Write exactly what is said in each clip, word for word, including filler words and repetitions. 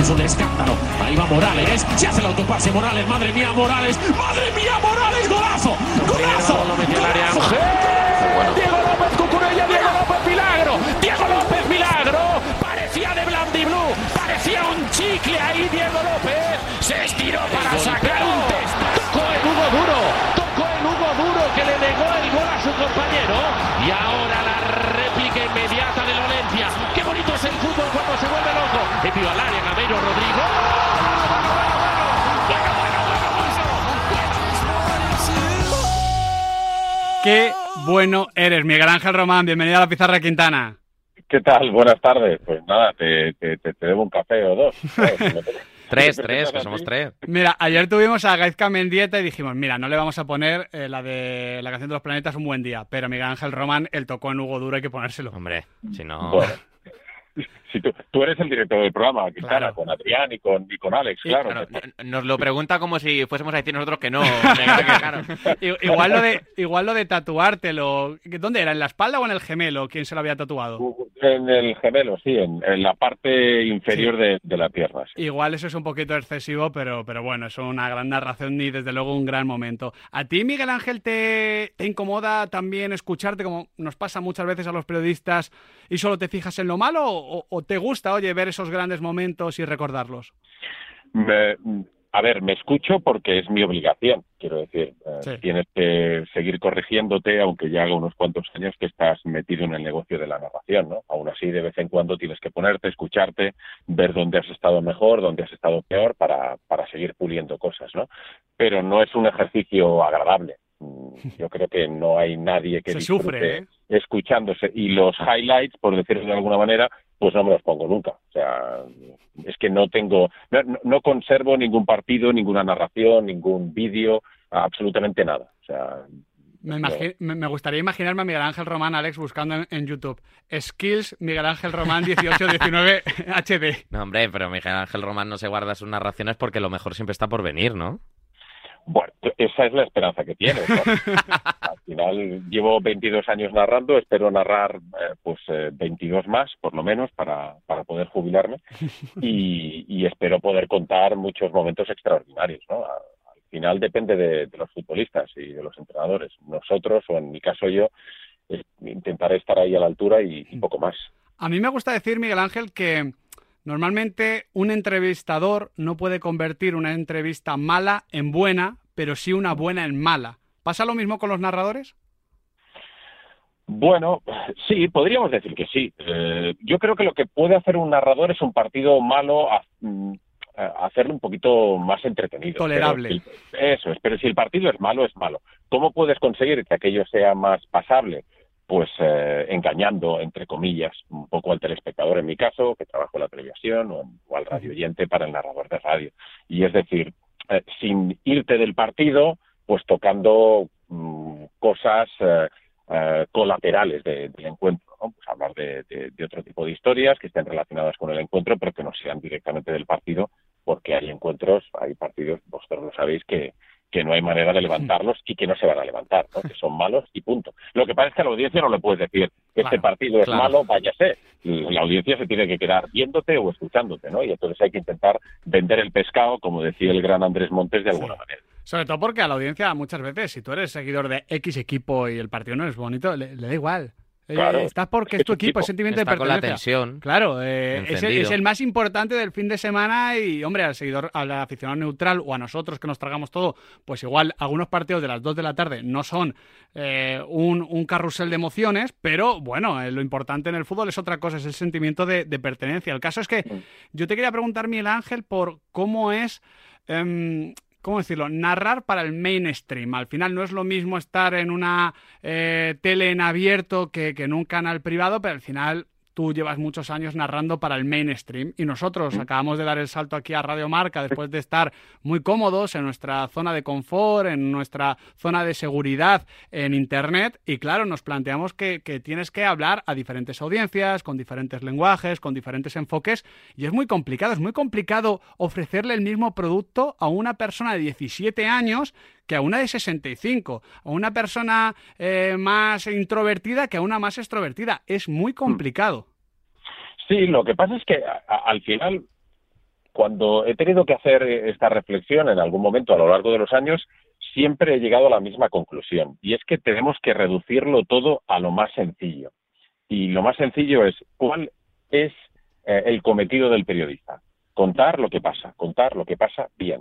es un escándalo. Ahí va Morales, se hace el autopase Morales, madre mía Morales, madre mía Morales, golazo, golazo, lo metió el área golazo. Bueno. Diego López Cucurella, Diego López Milagro, Diego López Milagro, parecía de Blandiblue, parecía un chicle ahí Diego López, se estiró para sacar un test, tocó en Hugo Duro, tocó en Hugo Duro que le negó el gol a su compañero y ahora la réplica inmediata del Valencia. Qué bonito es el fútbol cuando se vuelve loco. Envió al área Gameiro Rodrigo. Qué bueno eres, Miguel Ángel Román. Bienvenido a la Pizarra Quintana. ¿Qué tal? Buenas tardes. Pues nada, te, te, te, te debo un café o dos. Tres, tres, que somos tres. Mira, ayer tuvimos a Gaizka Mendieta y dijimos, mira, no le vamos a poner eh, la de la canción de los planetas Un buen día, pero Miguel Ángel Román, él tocó en Hugo Duro, hay que ponérselo. Hombre, si no... Bueno. Si tú, tú eres el director del programa, Quintana, Claro. con Adrián y con, y con Alex, Sí, claro. claro, nos lo pregunta como si fuésemos a decir nosotros que no. Claro. I- Igual lo de igual lo de tatuártelo. ¿Dónde era? ¿En la espalda o en el gemelo? ¿Quién se lo había tatuado? En el gemelo, sí, en, en la parte inferior Sí. de, de la pierna. Sí. Igual eso es un poquito excesivo, pero, pero bueno, es una gran narración y desde luego un gran momento. ¿A ti, Miguel Ángel, te, te incomoda también escucharte, como nos pasa muchas veces a los periodistas, y solo te fijas en lo malo, o, o te gusta, oye, ver esos grandes momentos y recordarlos? Me, a ver, me escucho porque es mi obligación, quiero decir. Eh, Sí. Tienes que seguir corrigiéndote, aunque ya haga unos cuantos años que estás metido en el negocio de la narración, ¿no? Aún así, de vez en cuando tienes que ponerte, escucharte, ver dónde has estado mejor, dónde has estado peor, para, para seguir puliendo cosas, ¿no? Pero no es un ejercicio agradable. Mm, Yo creo que no hay nadie que Se disfrute sufre, ¿eh? escuchándose. Y los highlights, por decirlo de alguna manera, pues no me los pongo nunca. O sea, es que no tengo, no, no- no conservo ningún partido, ninguna narración, ningún vídeo, absolutamente nada. O sea, Me, imagi- me me gustaría imaginarme a Miguel Ángel Román, Alex, buscando en, en YouTube Skills Miguel Ángel Román dieciocho diecinueve H D. No, hombre, pero Miguel Ángel Román no se guarda sus narraciones porque lo mejor siempre está por venir, ¿no? bueno, esa es la esperanza que tienes, ¿no? Al final llevo veintidós años narrando, espero narrar eh, pues eh, veintidós más, por lo menos, para, para poder jubilarme y, y espero poder contar muchos momentos extraordinarios, ¿no? A- Al final depende de, de los futbolistas y de los entrenadores. Nosotros, o en mi caso yo, eh, intentaré estar ahí a la altura y, y poco más. A mí me gusta decir, Miguel Ángel, que normalmente un entrevistador no puede convertir una entrevista mala en buena, pero sí una buena en mala. ¿Pasa lo mismo con los narradores? Bueno, sí, podríamos decir que sí. Eh, yo creo que lo que puede hacer un narrador es un partido malo, a, mm, a hacerlo un poquito más entretenido. Tolerable. Pero si- eso es, pero si el partido es malo, es malo. ¿Cómo puedes conseguir que aquello sea más pasable? Pues eh, engañando, entre comillas, un poco al telespectador, en mi caso, que trabajo en la televisión, o, o al radio oyente para el narrador de radio. Y es decir, eh, sin irte del partido, pues tocando mm, cosas eh, eh, colaterales de- del encuentro, ¿no? Pues hablar de, de- de otro tipo de historias que estén relacionadas con el encuentro, pero que no sean directamente del partido, porque hay encuentros, hay partidos, vosotros lo sabéis, que que no hay manera de levantarlos y que no se van a levantar, ¿no? Que son malos y punto. Lo que pasa es que a la audiencia no le puedes decir que este Claro, partido es claro. malo, váyase. La audiencia se tiene que quedar viéndote o escuchándote, ¿no? Y entonces hay que intentar vender el pescado, como decía el gran Andrés Montes, de alguna Sí. manera. Sobre todo porque a la audiencia muchas veces, si tú eres seguidor de X equipo y el partido no es bonito, le, le da igual. Eh, Claro. estás porque Es es tu que tu equipo, equipo. es sentimiento Está de con la pertenencia. tensión. Claro, eh, es, el, Encendido. es el más importante del fin de semana y, hombre, al seguidor, al aficionado neutral o a nosotros que nos tragamos todo, pues igual algunos partidos de las dos de la tarde no son eh, un, un carrusel de emociones, pero bueno, eh, lo importante en el fútbol es otra cosa, es el sentimiento de, de pertenencia. El caso es que yo te quería preguntar, Miguel Ángel, por cómo es... em, ¿Cómo decirlo? Narrar para el mainstream. Al final no es lo mismo estar en una eh, tele en abierto que, que en un canal privado, pero al final tú llevas muchos años narrando para el mainstream y nosotros acabamos de dar el salto aquí a Radio Marca después de estar muy cómodos en nuestra zona de confort, en nuestra zona de seguridad en Internet y claro, nos planteamos que, que tienes que hablar a diferentes audiencias, con diferentes lenguajes, con diferentes enfoques y es muy complicado, es muy complicado ofrecerle el mismo producto a una persona de diecisiete años que a una de sesenta y cinco, a una persona eh, más introvertida que a una más extrovertida. Es muy complicado. Sí, lo que pasa es que a- a- al final cuando he tenido que hacer esta reflexión en algún momento a lo largo de los años, siempre he llegado a la misma conclusión, y es que tenemos que reducirlo todo a lo más sencillo. Y lo más sencillo es, ¿cuál es eh, el cometido del periodista? Contar lo que pasa, contar lo que pasa bien.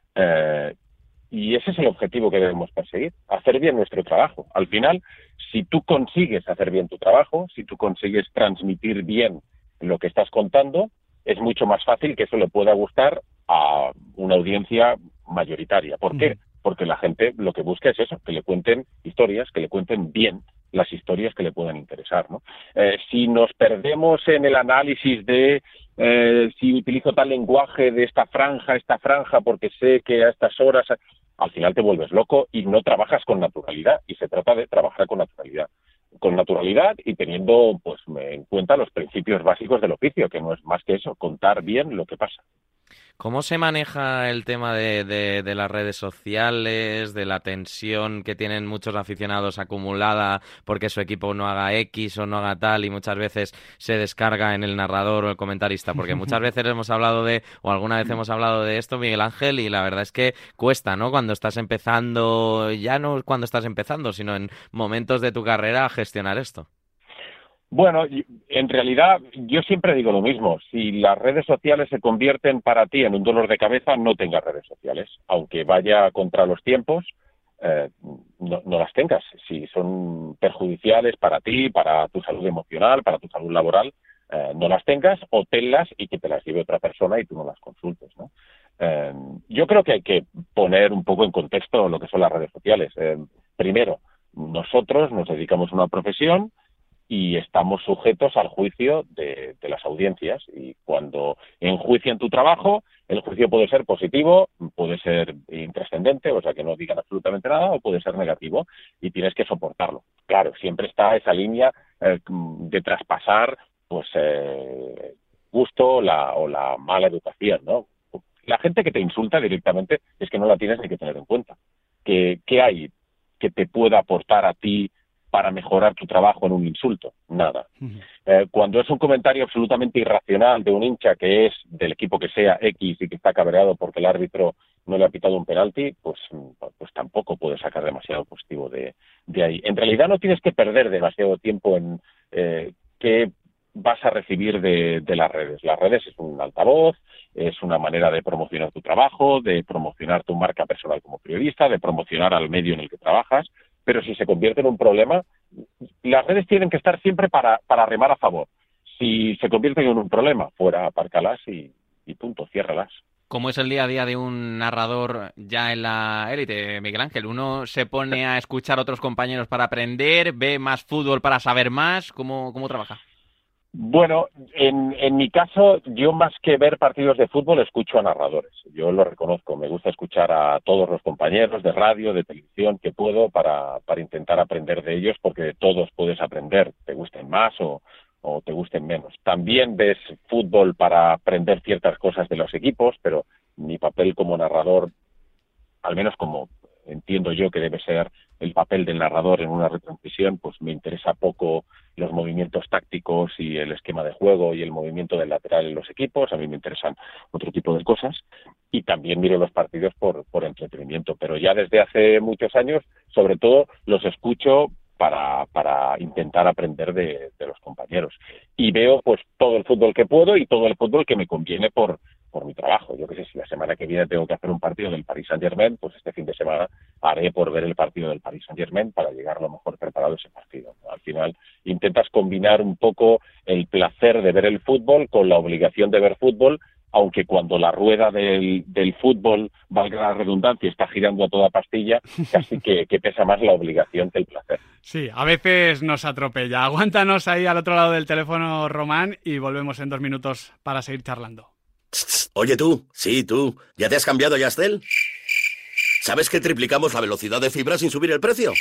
Eh, y ese es el objetivo que debemos perseguir, hacer bien nuestro trabajo. Al final, si tú consigues hacer bien tu trabajo, si tú consigues transmitir bien lo que estás contando, es mucho más fácil que eso le pueda gustar a una audiencia mayoritaria. ¿Por qué? Porque la gente lo que busca es eso, que le cuenten historias, que le cuenten bien las historias que le puedan interesar, ¿no? Eh, si nos perdemos en el análisis de eh, si utilizo tal lenguaje de esta franja, esta franja, porque sé que a estas horas, al final te vuelves loco y no trabajas con naturalidad, y se trata de trabajar con naturalidad. Con naturalidad y teniendo pues en cuenta los principios básicos del oficio, que no es más que eso, contar bien lo que pasa. ¿Cómo se maneja el tema de, de, de las redes sociales, de la tensión que tienen muchos aficionados acumulada porque su equipo no haga X o no haga tal, y muchas veces se descarga en el narrador o el comentarista? Porque muchas veces hemos hablado de, o alguna vez hemos hablado de esto, Miguel Ángel, y la verdad es que cuesta, ¿no? Cuando estás empezando, ya no cuando estás empezando, sino en momentos de tu carrera, gestionar esto. Bueno, en realidad yo siempre digo lo mismo. Si las redes sociales se convierten para ti en un dolor de cabeza, no tengas redes sociales. Aunque vaya contra los tiempos, eh, no, no las tengas. Si son perjudiciales para ti, para tu salud emocional, para tu salud laboral, eh, no las tengas, o tenlas y que te las lleve otra persona y tú no las consultes, ¿no? Eh, yo creo que hay que poner un poco en contexto lo que son las redes sociales. Eh, primero, nosotros nos dedicamos a una profesión y estamos sujetos al juicio de, de las audiencias, y cuando enjuician tu trabajo, el juicio puede ser positivo, puede ser intrascendente, o sea que no digan absolutamente nada, o puede ser negativo, y tienes que soportarlo. Claro, siempre está esa línea eh, de traspasar pues eh, gusto la, o la mala educación, ¿no? La gente que te insulta directamente es que no la tienes ni que tener en cuenta. ¿Qué, qué hay que te pueda aportar a ti para mejorar tu trabajo en un insulto? Nada. Uh-huh. Eh, cuando es un comentario absolutamente irracional de un hincha que es del equipo que sea X y que está cabreado porque el árbitro no le ha pitado un penalti, pues, pues tampoco puedes sacar demasiado positivo de, de ahí. En realidad no tienes que perder demasiado tiempo en eh, qué vas a recibir de, de las redes. Las redes es un altavoz, es una manera de promocionar tu trabajo, de promocionar tu marca personal como periodista, de promocionar al medio en el que trabajas. Pero si se convierte en un problema, las redes tienen que estar siempre para, para remar a favor. Si se convierten en un problema, fuera, apárcalas y, y punto, ciérralas. ¿Cómo es el día a día de un narrador ya en la élite, Miguel Ángel? ¿Uno se pone a escuchar a otros compañeros para aprender, ve más fútbol para saber más? ¿Cómo, cómo trabaja? Bueno, en, en mi caso, yo más que ver partidos de fútbol, escucho a narradores. Yo lo reconozco, me gusta escuchar a todos los compañeros de radio, de televisión que puedo para, para intentar aprender de ellos, porque de todos puedes aprender, te gusten más o, o te gusten menos. También ves fútbol para aprender ciertas cosas de los equipos, pero mi papel como narrador, al menos como entiendo yo que debe ser el papel del narrador en una retransmisión, pues me interesa poco los movimientos tácticos y el esquema de juego y el movimiento del lateral en los equipos. A mí me interesan otro tipo de cosas, y también miro los partidos por, por entretenimiento, pero ya desde hace muchos años, sobre todo, los escucho para, para intentar aprender de, de los compañeros. Y veo pues todo el fútbol que puedo y todo el fútbol que me conviene por por mi trabajo. Yo qué sé, si la semana que viene tengo que hacer un partido del Paris Saint-Germain, pues este fin de semana haré por ver el partido del Paris Saint-Germain para llegar lo mejor preparado a ese partido, ¿no? Al final intentas combinar un poco el placer de ver el fútbol con la obligación de ver fútbol, aunque cuando la rueda del, del fútbol, valga la redundancia, está girando a toda pastilla, casi que, que pesa más la obligación que el placer. Sí, a veces nos atropella. Aguántanos ahí al otro lado del teléfono, Román, y volvemos en dos minutos para seguir charlando. Oye tú, sí tú, ¿ya te has cambiado a Yastel? ¿Sabes que triplicamos la velocidad de fibra sin subir el precio?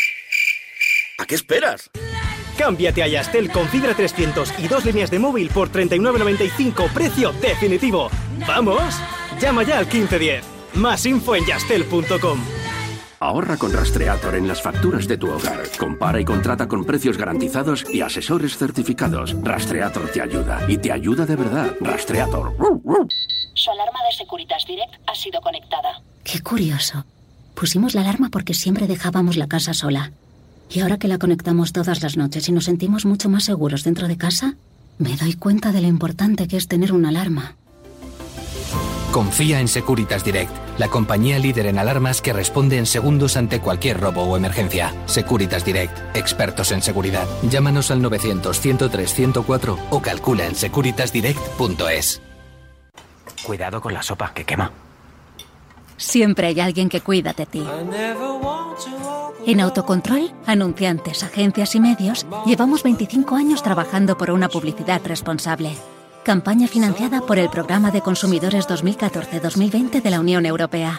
¿A qué esperas? Cámbiate a Yastel con fibra trescientos y dos líneas de móvil por treinta y nueve noventa y cinco, precio definitivo. ¿Vamos? Llama ya al quince diez. Más info en yastel punto com. Ahorra con Rastreator en las facturas de tu hogar. Compara y contrata con precios garantizados y asesores certificados. Rastreator te ayuda, y te ayuda de verdad. Rastreator. Su alarma de Securitas Direct ha sido conectada. Qué curioso. Pusimos la alarma porque siempre dejábamos la casa sola. Y ahora que la conectamos todas las noches y nos sentimos mucho más seguros dentro de casa, me doy cuenta de lo importante que es tener una alarma. Confía en Securitas Direct, la compañía líder en alarmas que responde en segundos ante cualquier robo o emergencia. Securitas Direct, expertos en seguridad. Llámanos al novecientos, ciento tres, ciento cuatro o calcula en securitas direct punto es. Cuidado con la sopa, que quema. Siempre hay alguien que cuida de ti. En Autocontrol, anunciantes, agencias y medios, llevamos veinticinco años trabajando por una publicidad responsable. Campaña financiada por el Programa de Consumidores dos mil catorce a dos mil veinte de la Unión Europea.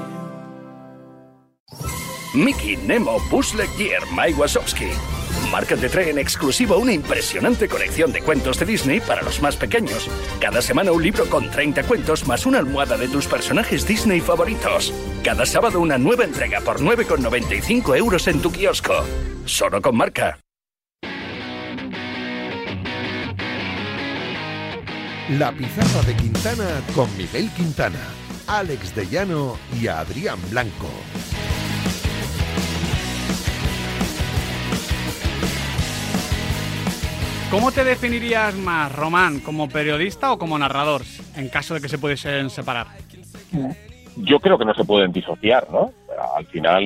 Mickey, Nemo, Buzz Lightyear, Mike Wazowski. Marca te trae en exclusivo una impresionante colección de cuentos de Disney para los más pequeños. Cada semana un libro con treinta cuentos más una almohada de tus personajes Disney favoritos. Cada sábado una nueva entrega por nueve con noventa y cinco euros en tu kiosco. Solo con Marca. La pizarra de Quintana con Miguel Quintana, Alex de Llano y Adrián Blanco. ¿Cómo te definirías más, Román, como periodista o como narrador, en caso de que se pudiesen separar? Yo creo que no se pueden disociar, ¿no? Al final,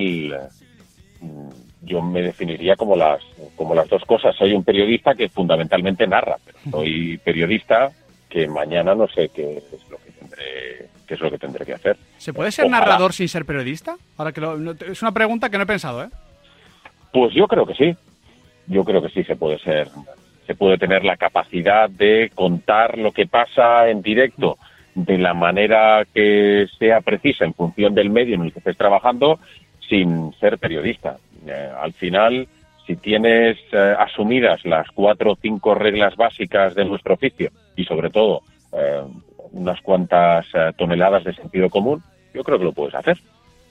yo me definiría como las como las dos cosas. Soy un periodista que fundamentalmente narra, pero soy periodista que mañana no sé qué es lo que tendré, qué es lo que tendré que hacer. ¿Se puede ser Ojalá. narrador sin ser periodista? Ahora que lo, no, es una pregunta que no he pensado, ¿eh? Pues yo creo que sí. Yo creo que sí se puede ser. Se puede tener la capacidad de contar lo que pasa en directo de la manera que sea precisa en función del medio en el que estés trabajando sin ser periodista. Eh, al final, si tienes eh, asumidas las cuatro o cinco reglas básicas de nuestro oficio y sobre todo eh, unas cuantas eh, toneladas de sentido común, yo creo que lo puedes hacer.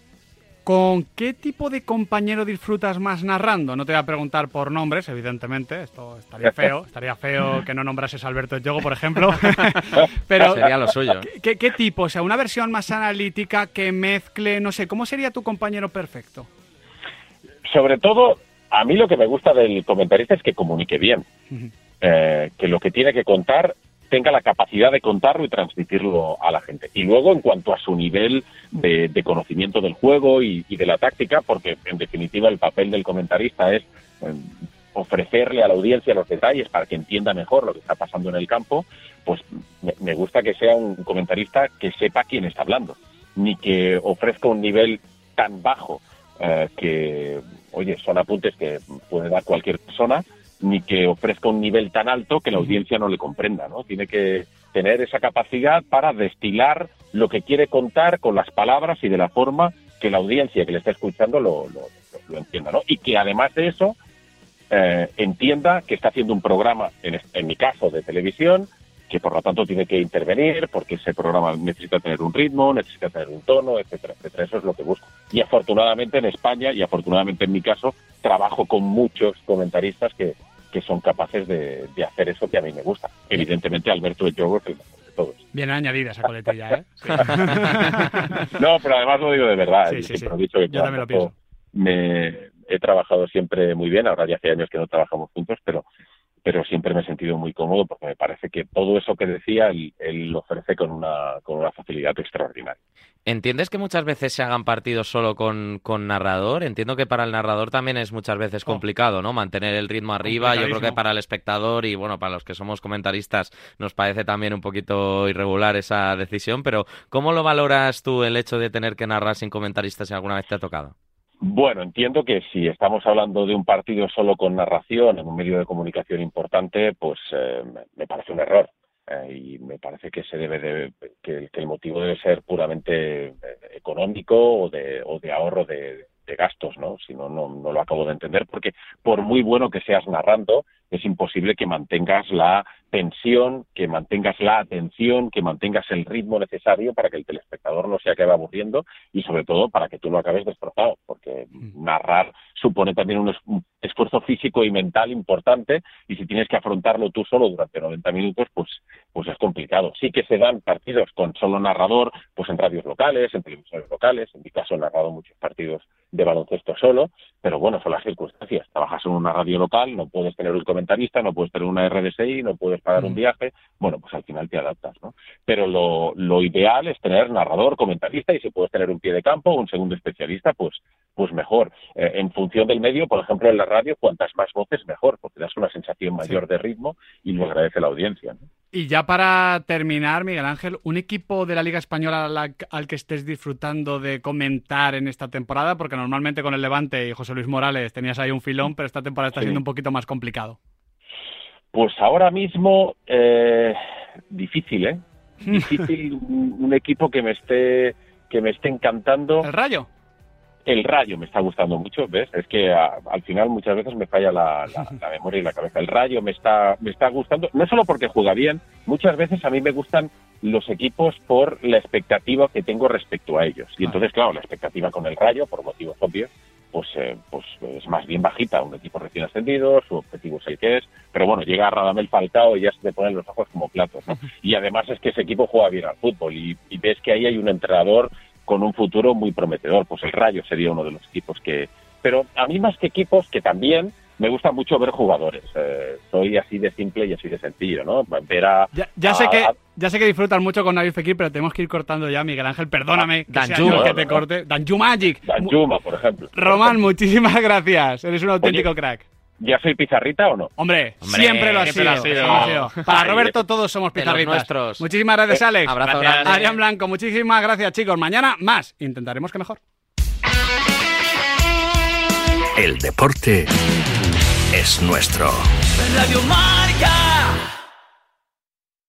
¿Con qué tipo de compañero disfrutas más narrando? No te voy a preguntar por nombres, evidentemente. Esto estaría feo. Estaría feo que no nombrases a Alberto Yogo, por ejemplo. Pero sería lo suyo. ¿qué, ¿Qué tipo? O sea, una versión más analítica que mezcle, no sé, ¿cómo sería tu compañero perfecto? Sobre todo, a mí lo que me gusta del comentarista es que comunique bien. Uh-huh. Eh, que lo que tiene que contar tenga la capacidad de contarlo y transmitirlo a la gente. Y luego, en cuanto a su nivel de, de conocimiento del juego y, y de la táctica, porque en definitiva el papel del comentarista es eh, ofrecerle a la audiencia los detalles para que entienda mejor lo que está pasando en el campo, pues me, me gusta que sea un comentarista que sepa quién está hablando, ni que ofrezca un nivel tan bajo eh, que, oye, son apuntes que puede dar cualquier persona, ni que ofrezca un nivel tan alto que la audiencia no le comprenda, ¿no? Tiene que tener esa capacidad para destilar lo que quiere contar con las palabras y de la forma que la audiencia que le está escuchando lo, lo, lo entienda, ¿no? Y que además de eso eh, entienda que está haciendo un programa, en, en mi caso, de televisión, que por lo tanto tiene que intervenir porque ese programa necesita tener un ritmo, necesita tener un tono, etcétera, etcétera. Eso es lo que busco. Y afortunadamente en España, y afortunadamente en mi caso, trabajo con muchos comentaristas que que son capaces de, de hacer eso que a mí me gusta. Evidentemente, Alberto de Yogo es el mejor de todos. Bien añadida esa coletilla, ¿eh? Sí. No, pero además lo digo de verdad. Sí, sí, siempre sí. he dicho que yo también lo pienso. Me he trabajado siempre muy bien, ahora ya hace años que no trabajamos juntos, pero pero siempre me he sentido muy cómodo porque me parece que todo eso que decía él, él lo ofrece con una, con una facilidad extraordinaria. ¿Entiendes que muchas veces se hagan partidos solo con, con narrador? Entiendo que para el narrador también es muchas veces complicado, ¿no? Mantener el ritmo arriba. Yo creo que para el espectador y, bueno, para los que somos comentaristas nos parece también un poquito irregular esa decisión, pero ¿cómo lo valoras tú el hecho de tener que narrar sin comentaristas si alguna vez te ha tocado? Bueno, entiendo que si estamos hablando de un partido solo con narración en un medio de comunicación importante, pues eh, me parece un error. Eh, y me parece que se debe de, que, que el motivo debe ser puramente eh, económico o de, o de ahorro de, de gastos, ¿no? Si no, no, no lo acabo de entender, porque por muy bueno que seas narrando, es imposible que mantengas la tensión, que mantengas la atención, que mantengas el ritmo necesario para que el telespectador no se acabe aburriendo y sobre todo para que tú no acabes destrozado, porque mm. narrar supone también un, es- un esfuerzo físico y mental importante, y si tienes que afrontarlo tú solo durante noventa minutos, pues, pues es complicado. Sí que se dan partidos con solo narrador, pues en radios locales, en televisiones locales, en mi caso he narrado muchos partidos de baloncesto solo, pero bueno, son las circunstancias. Trabajas en una radio local, no puedes tener un comentarista, no puedes tener una R D S I, no puedes pagar un viaje, bueno, pues al final te adaptas, ¿no? Pero lo, lo ideal es tener narrador, comentarista, y si puedes tener un pie de campo, un segundo especialista, pues, pues mejor. Eh, en función del medio, por ejemplo, en la radio, cuantas más voces, mejor, porque das una sensación mayor sí. de ritmo y lo agradece la audiencia, ¿no? Y ya para terminar, Miguel Ángel, ¿un equipo de la Liga Española al, al que estés disfrutando de comentar en esta temporada? Porque normalmente con el Levante y José Luis Morales tenías ahí un filón, pero esta temporada está sí. siendo un poquito más complicado. Pues ahora mismo, eh, difícil, ¿eh? Difícil un, un equipo que me esté que me esté encantando. ¿El Rayo? El Rayo me está gustando mucho, ¿ves? Es que a, al final muchas veces me falla la, la, la memoria y la cabeza. El Rayo me está me está gustando, no solo porque juega bien, muchas veces a mí me gustan los equipos por la expectativa que tengo respecto a ellos. Y entonces, claro, la expectativa con el Rayo, por motivos obvios, pues, eh, pues es más bien bajita. Un equipo recién ascendido, su objetivo es el que es, pero bueno, llega Radamel Falcao y ya se te ponen los ojos como platos, ¿no? Y además es que ese equipo juega bien al fútbol y, y ves que ahí hay un entrenador con un futuro muy prometedor. Pues el Rayo sería uno de los equipos que... Pero a mí más que equipos, que también me gusta mucho ver jugadores. Eh, soy así de simple y así de sencillo, ¿no? Ver a... Ya, ya a, sé que ya sé que disfrutas mucho con Nabil Fekir, pero tenemos que ir cortando ya, Miguel Ángel. Perdóname, que sea yo el que te corte. Danju Magic. Danjuma, por ejemplo. Román, muchísimas gracias. Eres un auténtico Oye, crack. ¿Ya soy pizarrita o no? Hombre, Hombre siempre lo has sido. siempre lo has sido. sido. Para Roberto todos somos De los pizarritas. nuestros. Muchísimas gracias, Alex. Eh, abrazo gracias. grande. Adrián Blanco, muchísimas gracias, chicos. Mañana más. Intentaremos que mejor. El deporte es nuestro. Radio Marca.